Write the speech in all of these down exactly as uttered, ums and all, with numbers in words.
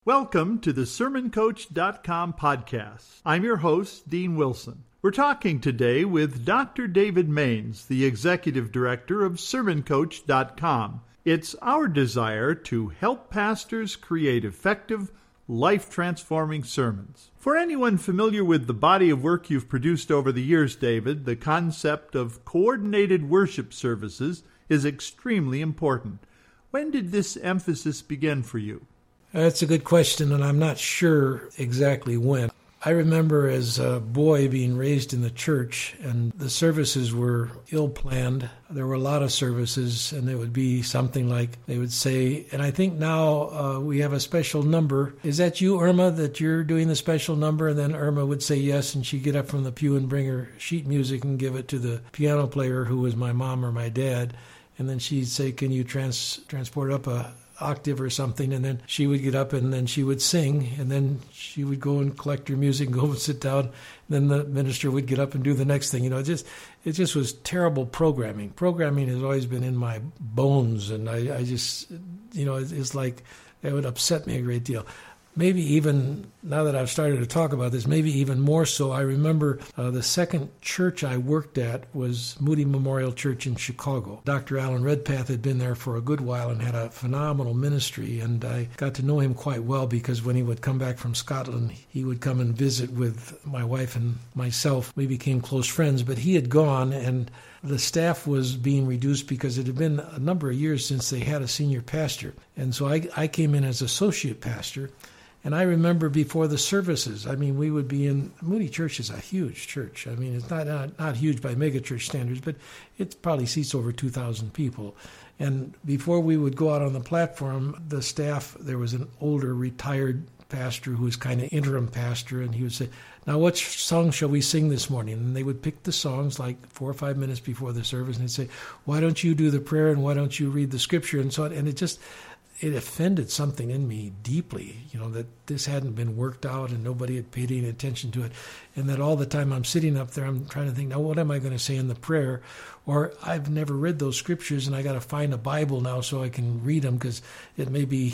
Welcome to the Sermon Coach dot com podcast. I'm your host, Dean Wilson. We're talking today with Doctor David Maines, the Executive Director of Sermon Coach dot com. It's our desire to help pastors create effective, life-transforming sermons. For anyone familiar with the body of work you've produced over the years, David, the concept of coordinated worship services is extremely important. When did this emphasis begin for you? That's a good question, and I'm not sure exactly when. I remember as a boy being raised in the church, and the services were ill-planned. There were a lot of services, and it would be something like they would say, and I think now uh, we have a special number. Is that you, Irma, that you're doing the special number? And then Irma would say yes, and she'd get up from the pew and bring her sheet music and give it to the piano player, who was my mom or my dad. And then she'd say, can you trans- transport up a octave or something, and then she would get up and then she would sing, and then she would go and collect her music and go and sit down, and then the minister would get up and do the next thing. You know, it just it just was terrible programming. Programming has always been in my bones, and I, I just, you know, it, it's like it would upset me a great deal. Maybe even, now that I've started to talk about this, maybe even more so. I remember uh, the second church I worked at was Moody Memorial Church in Chicago. Doctor Alan Redpath had been there for a good while and had a phenomenal ministry, and I got to know him quite well because when he would come back from Scotland, he would come and visit with my wife and myself. We became close friends, but he had gone, and the staff was being reduced because it had been a number of years since they had a senior pastor. And so I, I came in as associate pastor. And I remember before the services, I mean, we would be in, Moody Church is a huge church. I mean, it's not not, not huge by megachurch standards, but it probably seats over two thousand people. And before we would go out on the platform, the staff, there was an older retired pastor who was kind of interim pastor, and he would say, now what song shall we sing this morning? And they would pick the songs like four or five minutes before the service, and they'd say, why don't you do the prayer, and why don't you read the scripture, and so on. And it just, it offended something in me deeply, you know, that this hadn't been worked out and nobody had paid any attention to it. And that all the time I'm sitting up there, I'm trying to think, now what am I going to say in the prayer? Or I've never read those scriptures and I got to find a Bible now so I can read them because it may be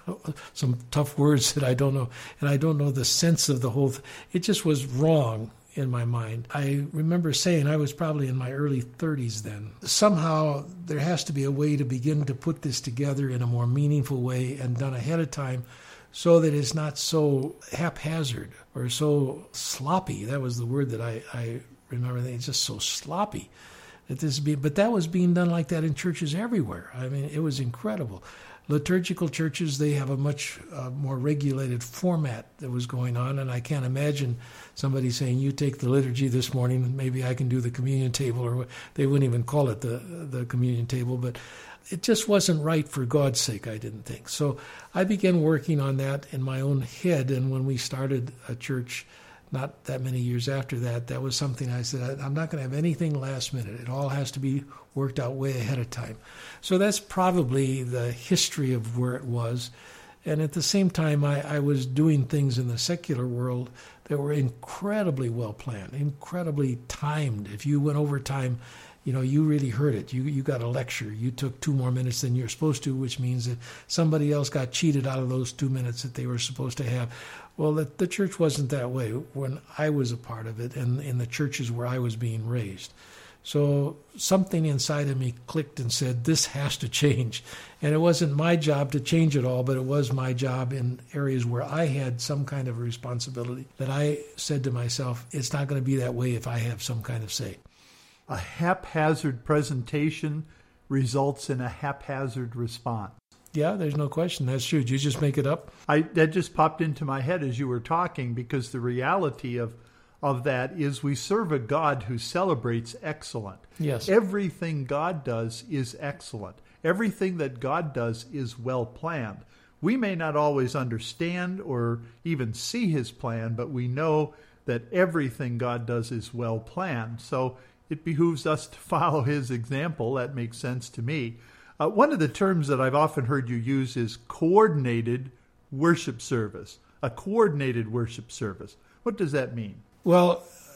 some tough words that I don't know. And I don't know the sense of the whole thing. It just was wrong in my mind. I remember saying, I was probably in my early thirties then, somehow there has to be a way to begin to put this together in a more meaningful way and done ahead of time so that it's not so haphazard or so sloppy. That was the word that I, I remember. It's just so sloppy. That this be, but that was being done like that in churches everywhere. I mean, it was incredible. Liturgical churches, they have a much uh, more regulated format that was going on, and I can't imagine somebody saying, you take the liturgy this morning, maybe I can do the communion table, or they wouldn't even call it the, the communion table, but it just wasn't right for God's sake, I didn't think. So I began working on that in my own head, and when we started a church not that many years after that, that was something I said, I'm not going to have anything last minute. It all has to be worked out way ahead of time. So that's probably the history of where it was. And at the same time, I, I was doing things in the secular world that were incredibly well planned, incredibly timed. If you went over time, you know, you really heard it. You you got a lecture. You took two more minutes than you're supposed to, which means that somebody else got cheated out of those two minutes that they were supposed to have. Well, the, the church wasn't that way when I was a part of it and in the churches where I was being raised. So something inside of me clicked and said, this has to change. And it wasn't my job to change it all, but it was my job in areas where I had some kind of responsibility that I said to myself, it's not going to be that way if I have some kind of say. A haphazard presentation results in a haphazard response. Yeah, there's no question. That's true. Did you just make it up? I that just popped into my head as you were talking, because the reality of of that is we serve a God who celebrates excellent. Yes. Everything God does is excellent. Everything that God does is well planned. We may not always understand or even see his plan, but we know that everything God does is well planned. So it behooves us to follow his example. That makes sense to me. Uh, one of the terms that I've often heard you use is coordinated worship service. A coordinated worship service. What does that mean? Well,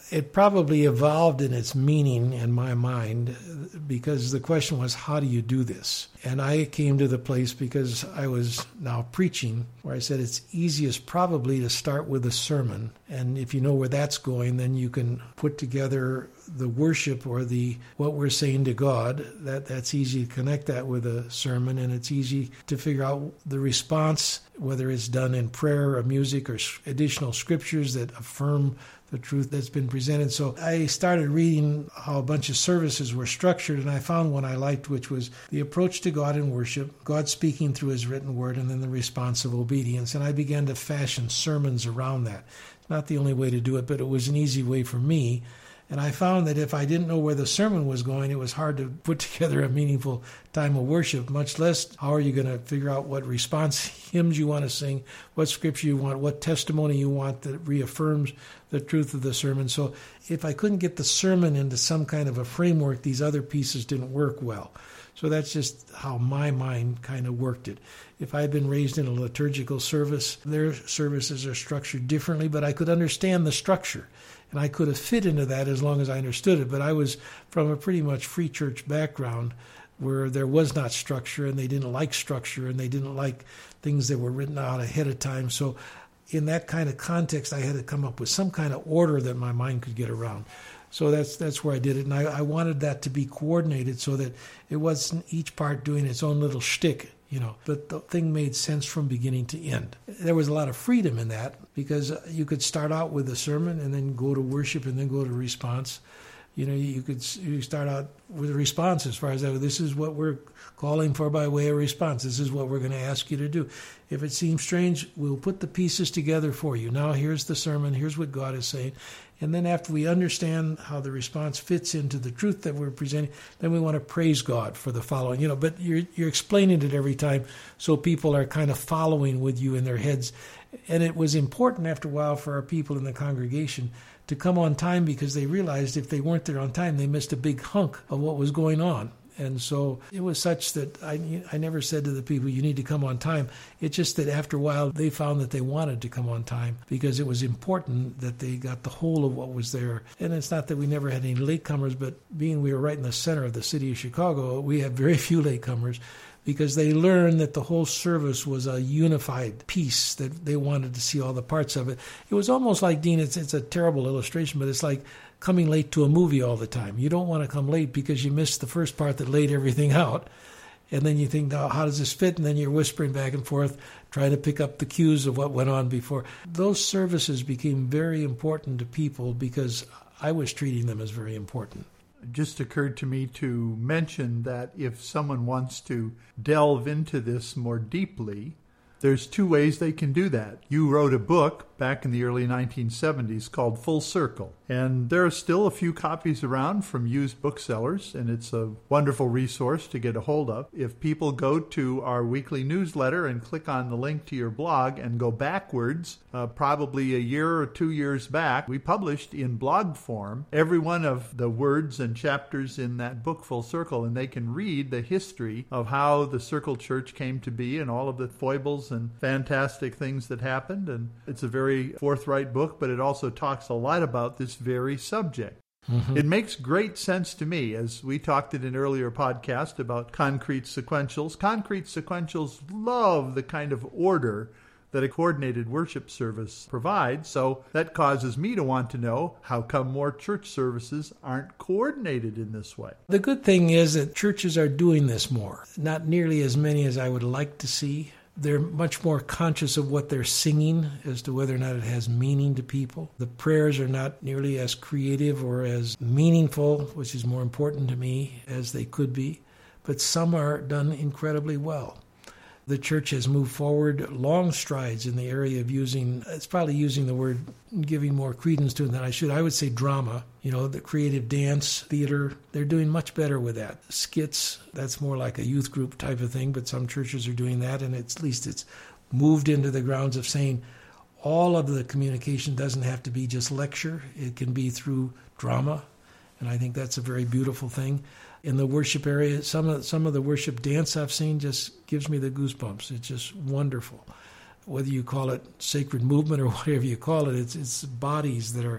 it probably evolved in its meaning in my mind because the question was, how do you do this? And I came to the place because I was now preaching where I said it's easiest probably to start with a sermon. And if you know where that's going, then you can put together the worship or the what we're saying to God. That that's easy to connect that with a sermon, and it's easy to figure out the response, whether it's done in prayer or music or additional scriptures that affirm the truth that's been presented. So I started reading how a bunch of services were structured, and I found one I liked, which was the approach to God in worship, God speaking through his written word, and then the response of obedience. And I began to fashion sermons around that. It's not the only way to do it, but it was an easy way for me. And I found that if I didn't know where the sermon was going, it was hard to put together a meaningful time of worship, much less how are you going to figure out what response hymns you want to sing, what scripture you want, what testimony you want that reaffirms the truth of the sermon. So if I couldn't get the sermon into some kind of a framework, these other pieces didn't work well. So that's just how my mind kind of worked it. If I had been raised in a liturgical service, their services are structured differently, but I could understand the structure. And I could have fit into that as long as I understood it. But I was from a pretty much free church background where there was not structure, and they didn't like structure, and they didn't like things that were written out ahead of time. So in that kind of context, I had to come up with some kind of order that my mind could get around. So that's that's where I did it. And I, I wanted that to be coordinated so that it wasn't each part doing its own little shtick, you know, but the thing made sense from beginning to end. There was a lot of freedom in that because you could start out with a sermon and then go to worship and then go to response. You know, you could you start out with a response as far as that. This is what we're calling for by way of response. This is what we're going to ask you to do. If it seems strange, we'll put the pieces together for you. Now here's the sermon. Here's what God is saying. And then after we understand how the response fits into the truth that we're presenting, then we want to praise God for the following. You know, but you're you're explaining it every time, so people are kind of following with you in their heads. And it was important after a while for our people in the congregation to come on time because they realized if they weren't there on time, they missed a big hunk of what was going on. And so it was such that I, I never said to the people, you need to come on time. It's just that after a while, they found that they wanted to come on time because it was important that they got the whole of what was there. And it's not that we never had any latecomers, but being we were right in the center of the city of Chicago, we had very few latecomers because they learned that the whole service was a unified piece, that they wanted to see all the parts of it. It was almost like, Dean, it's, it's a terrible illustration, but it's like coming late to a movie all the time. You don't want to come late because you missed the first part that laid everything out. And then you think, now, how does this fit? And then you're whispering back and forth, trying to pick up the cues of what went on before. Those services became very important to people because I was treating them as very important. It just occurred to me to mention that if someone wants to delve into this more deeply, there's two ways they can do that. You wrote a book back in the early nineteen seventies called Full Circle, and there are still a few copies around from used booksellers, and it's a wonderful resource to get a hold of. If people go to our weekly newsletter and click on the link to your blog and go backwards, uh, probably a year or two years back, we published in blog form every one of the words and chapters in that book, Full Circle, and they can read the history of how the Circle Church came to be and all of the foibles and fantastic things that happened. And it's a very forthright book, but it also talks a lot about this very subject. Mm-hmm. It makes great sense to me, as we talked in an earlier podcast about concrete sequentials. Concrete sequentials love the kind of order that a coordinated worship service provides, so that causes me to want to know how come more church services aren't coordinated in this way. The good thing is that churches are doing this more. Not nearly as many as I would like to see. They're much more conscious of what they're singing as to whether or not it has meaning to people. The prayers are not nearly as creative or as meaningful, which is more important to me, as they could be, but some are done incredibly well. The church has moved forward long strides in the area of using, it's probably using the word, giving more credence to it than I should. I would say drama, you know, the creative dance, theater, they're doing much better with that. Skits, that's more like a youth group type of thing, but some churches are doing that, and it's, at least it's moved into the grounds of saying all of the communication doesn't have to be just lecture. It can be through drama, and I think that's a very beautiful thing. In the worship area, some of some of the worship dance I've seen just gives me the goosebumps. It's just wonderful. Whether you call it sacred movement or whatever you call it, it's it's bodies that are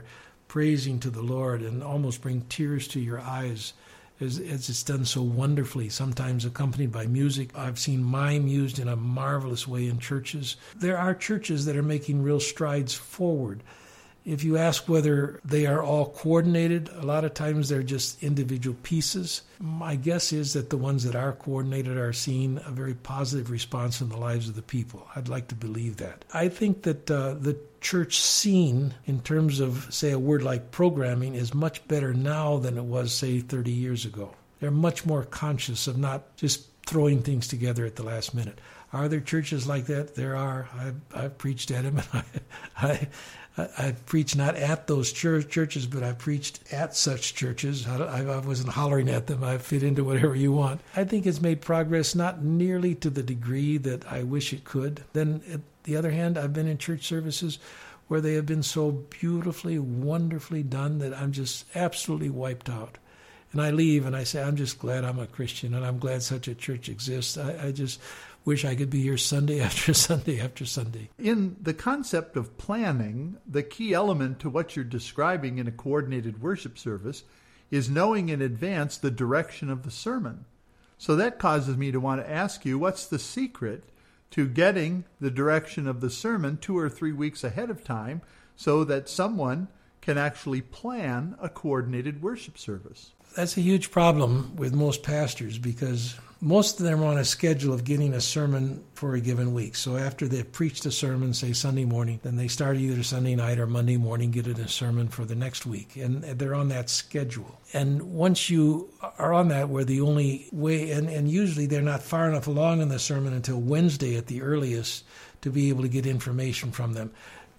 praising to the Lord and almost bring tears to your eyes as, as it's done so wonderfully, sometimes accompanied by music. I've seen mime used in a marvelous way in churches. There are churches that are making real strides forward. If you ask whether they are all coordinated, a lot of times they're just individual pieces. My guess is that the ones that are coordinated are seeing a very positive response in the lives of the people. I'd like to believe that. I think that uh, the church scene, in terms of, say, a word like programming, is much better now than it was, say, thirty years ago. They're much more conscious of not just throwing things together at the last minute. Are there churches like that? There are. I've, I've preached at them, and I... I I've preached not at those church, churches, but I've preached at such churches. I, I wasn't hollering at them. I fit into whatever you want. I think it's made progress, not nearly to the degree that I wish it could. Then, at the other hand, I've been in church services where they have been so beautifully, wonderfully done that I'm just absolutely wiped out. And I leave and I say, I'm just glad I'm a Christian, and I'm glad such a church exists. I, I just wish I could be here Sunday after Sunday after Sunday. In the concept of planning, the key element to what you're describing in a coordinated worship service is knowing in advance the direction of the sermon. So that causes me to want to ask you, what's the secret to getting the direction of the sermon two or three weeks ahead of time so that someone can actually plan a coordinated worship service? That's a huge problem with most pastors, because most of them are on a schedule of getting a sermon for a given week. So after they've preached a sermon, say Sunday morning, then they start either Sunday night or Monday morning, get a sermon for the next week. And they're on that schedule. And once you are on that, where the only way, and, and usually they're not far enough along in the sermon until Wednesday at the earliest to be able to get information from them.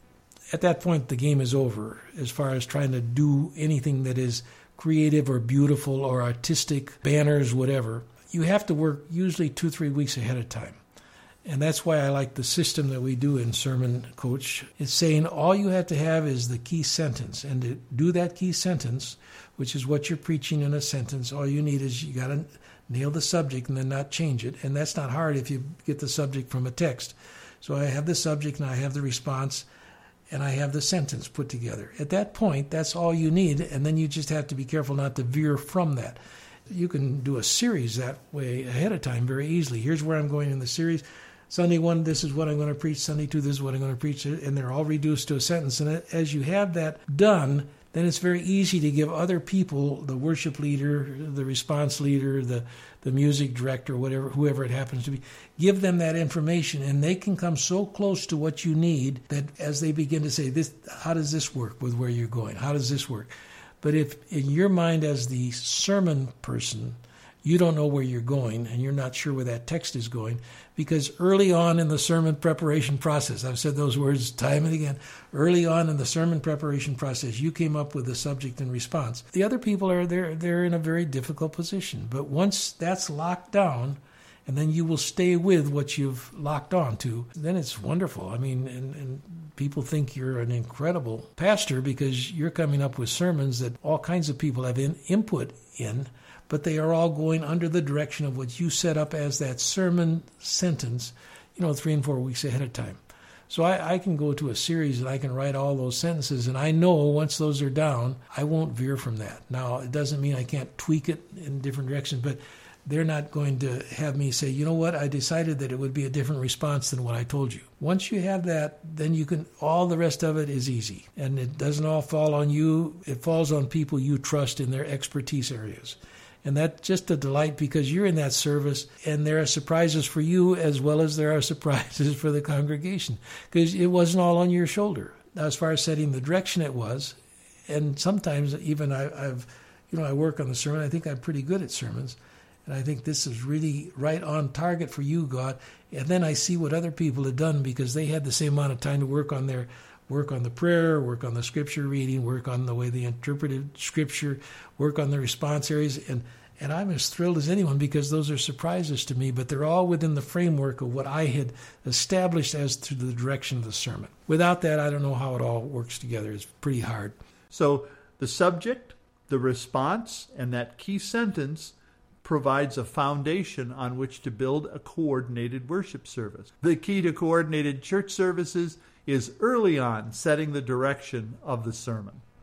At that point, the game is over as far as trying to do anything that is creative or beautiful or artistic, banners, whatever. You have to work usually two, three weeks ahead of time. And that's why I like the system that we do in Sermon Coach. It's saying all you have to have is the key sentence. And to do that key sentence, which is what you're preaching in a sentence, all you need is you got to nail the subject and then not change it. And that's not hard if you get the subject from a text. So I have the subject and I have the response, and I have the sentence put together. At that point, that's all you need, and then you just have to be careful not to veer from that. You can do a series that way ahead of time very easily. Here's where I'm going in the series. Sunday one, this is what I'm going to preach. Sunday two, this is what I'm going to preach. And they're all reduced to a sentence. And as you have that done, then it's very easy to give other people, the worship leader, the response leader, the, the music director, whatever, whoever it happens to be, give them that information, and they can come so close to what you need that as they begin to say, "This, how does this work with where you're going? How does this work?" But if in your mind as the sermon person, you don't know where you're going and you're not sure where that text is going, because early on in the sermon preparation process, I've said those words time and again, early on in the sermon preparation process, you came up with the subject and response. The other people are there, they're in a very difficult position. But once that's locked down, and then you will stay with what you've locked on to, then it's wonderful. I mean, and, and people think you're an incredible pastor because you're coming up with sermons that all kinds of people have in, input in, but they are all going under the direction of what you set up as that sermon sentence, you know, three and four weeks ahead of time. So I, I can go to a series and I can write all those sentences, and I know once those are down, I won't veer from that. Now, it doesn't mean I can't tweak it in different directions, but they're not going to have me say, you know what, I decided that it would be a different response than what I told you. Once you have that, then you can, all the rest of it is easy. And it doesn't all fall on you. It falls on people you trust in their expertise areas. And that's just a delight because you're in that service, and there are surprises for you as well as there are surprises for the congregation, because it wasn't all on your shoulder. Now, as far as setting the direction, it was. And sometimes even I, I've, you know, I work on the sermon. I think I'm pretty good at sermons. And I think this is really right on target for you, God. And then I see what other people have done because they had the same amount of time to work on their work on the prayer, work on the scripture reading, work on the way they interpreted scripture, work on the response areas. And, and I'm as thrilled as anyone because those are surprises to me, but they're all within the framework of what I had established as to the direction of the sermon. Without that, I don't know how it all works together. It's pretty hard. So the subject, the response, and that key sentence provides a foundation on which to build a coordinated worship service. The key to coordinated church services is early on setting the direction of the sermon.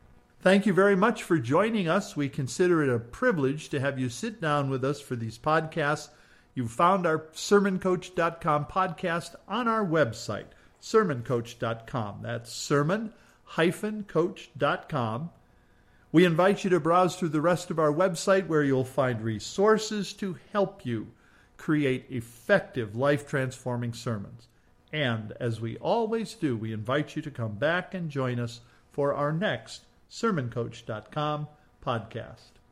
Thank you very much for joining us. We consider it a privilege to have you sit down with us for these podcasts. You found our sermon coach dot com podcast on our website, sermon coach dot com. That's sermon coach dot com. We invite you to browse through the rest of our website where you'll find resources to help you create effective, life-transforming sermons. And as we always do, we invite you to come back and join us for our next sermon coach dot com podcast.